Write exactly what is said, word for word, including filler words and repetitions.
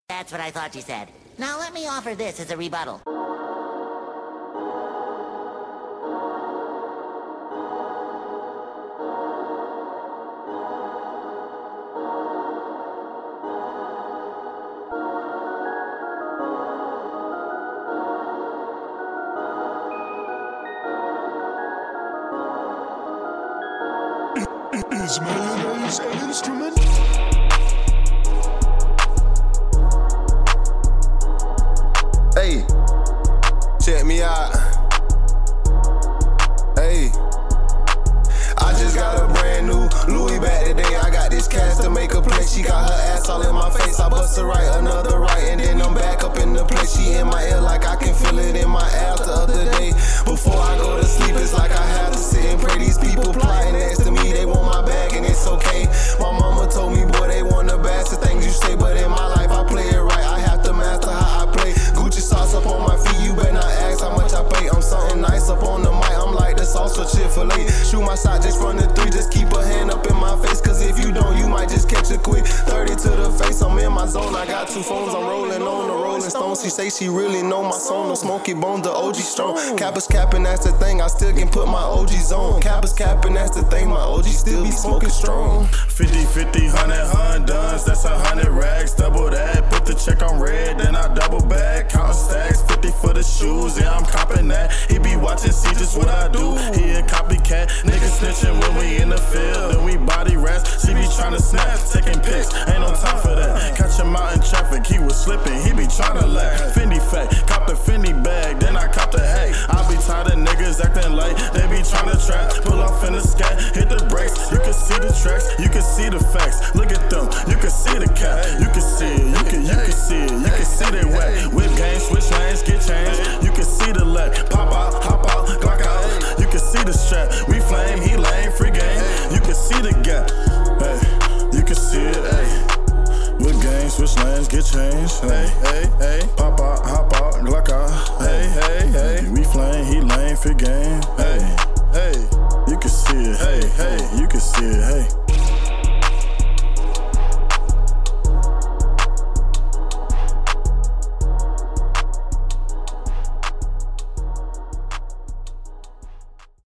That's what I thought you said. Now let me offer this as a rebuttal. Is mayonnaise an instrument? Hey, check me out. Hey, I just got a brand new Louis bag today. I got this cash to make a play. She got her ass all in my face. I bust her right, another right, and then I'm back up in the place. She in my ear like I can feel it in my ass the other day. Before I go to sleep, it's like I have to sit and pray. These people plotting next to me, they want my bag and it's okay. My mama told me, boy, they want the best of things you say, but in my life I play it right. I have to master how I play. Gucci sauce up on my feet, you better not ask how much I pay. I'm something nice up on the mic, I'm like the sauce for Chick-fil-A. Shoot my shot just from the three, just keep a hand up in my face, cause if you don't, you might just catch a quick thirty to the face. I'm in my zone, I got two phones, I'm rolling on the Rolling Stones. She say she really know my song, no Smoky Bones, the O G strong. Kappa's capping, that's the thing, I still can put my O Gs on. Kappa's capping, that's the thing, my O G still be smoking strong. fifty, fifty, one hundred, one hundred, that's a hundred racks, double that. Put the check on red, then I double back. Counting stacks, fifty for the shoes, yeah, I'm copping that. He be watching, see just what I do. He a copycat, niggas snitching when we in the field, then we body rats. She be trying to snap, taking pics, ain't no time for that. Catch him out in traffic, he was slipping, he be trying to laugh. Fendi fake, cop the Fendi bag, then I cop the hay. I be tired of niggas acting like they be trying to trap. Pull off in the scat, hit the brakes, you can see the tracks, you can see the facts. Look at them, you can see the cat, you can see it, you can, you can see it, you can see they wet. Whip game, switch lanes, get changed, you can see the leg. Pop out, hop out, Glock out, you can see the strap. We flame, he lame, free game, you can see the gap. Hey, you can see it, hey. Whip game, switch lanes, get changed. Hey, hey, hey. Pop out, hop out, Glock out. Hey, hey, hey. We flame, he lame, free game.